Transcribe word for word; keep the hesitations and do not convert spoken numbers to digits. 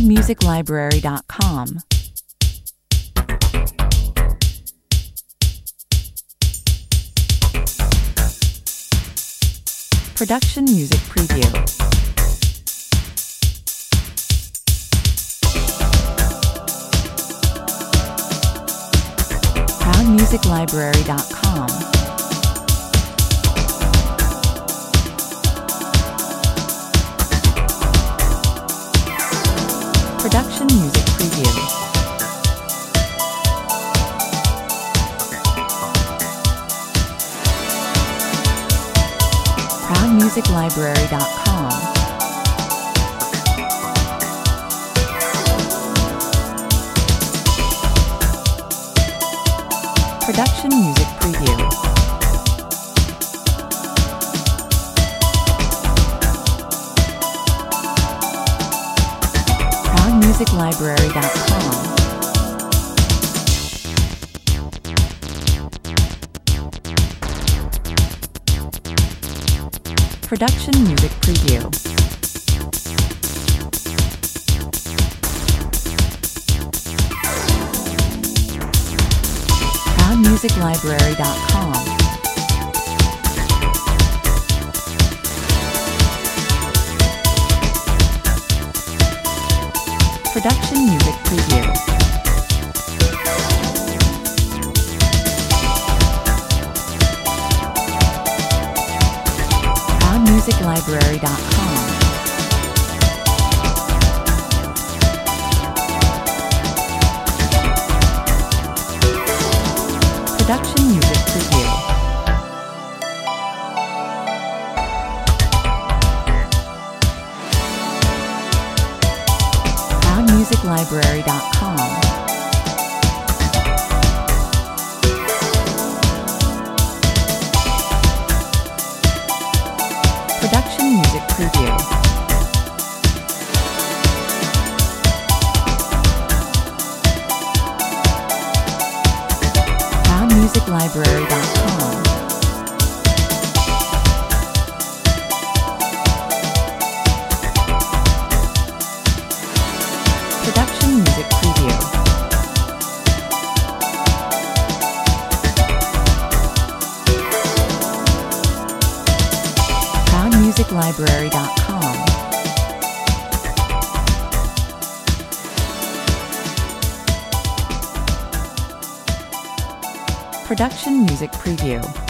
music library dot com. Production Music Preview. proud music library dot com. Production Music Preview. proud music library dot com. Production Music Preview. proud music library dot com. Production Music Preview. proud music library dot com. Production Music Preview. proud music library dot com. Production Music Preview. proud music library dot com. Production Music Preview. proud music library dot com. Production Music Preview. proud music library dot com. Production Music Preview.